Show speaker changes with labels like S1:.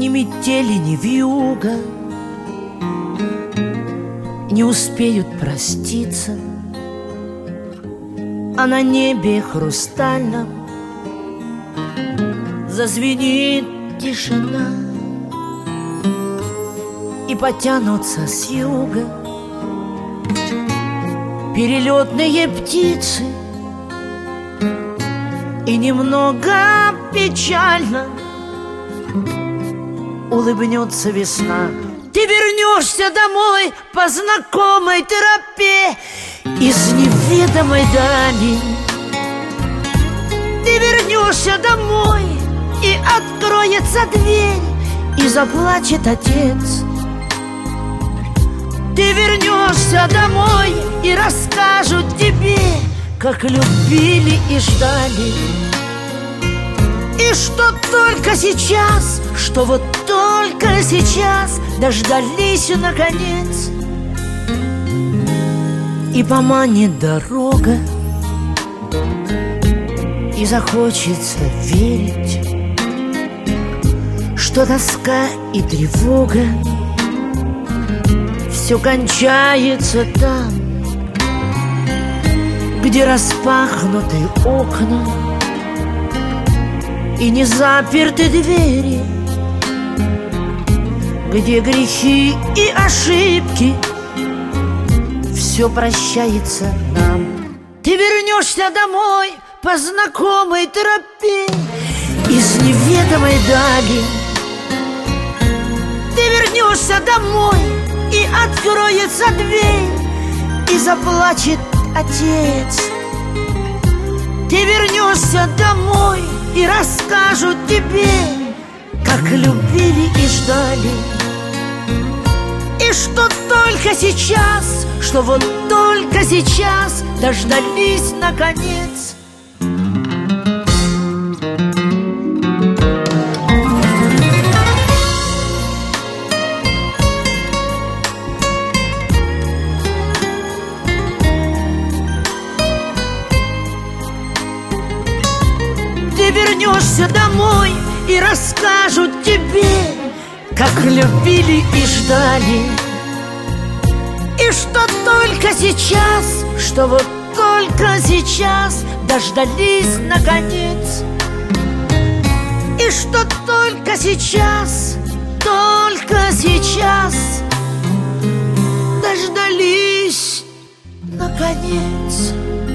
S1: Ни метели, ни вьюга не успеют проститься, а на небе хрустальном зазвенит тишина, и потянутся с юга перелетные птицы, и немного печально улыбнется весна. Ты вернешься домой по знакомой тропе из неведомой дали. Ты вернешься домой, и откроется дверь, и заплачет отец. Ты вернешься домой, и расскажут тебе, как любили и ждали. И что только сейчас, что вот только сейчас дождались наконец. И поманит дорога, и захочется верить, что тоска и тревога все кончается там, где распахнуты окна и не заперты двери, где грехи и ошибки все прощается нам. Ты вернешься домой по знакомой тропе из неведомой дали. Ты вернешься домой, и откроется дверь, и заплачет отец. Ты вернешься домой, и расскажут тебе, как любили и ждали. И что только сейчас, что вот только сейчас дождались наконец. Ты вернешься домой, и расскажут тебе, как любили и ждали. И что только сейчас, что вот только сейчас дождались наконец. И что только сейчас дождались наконец.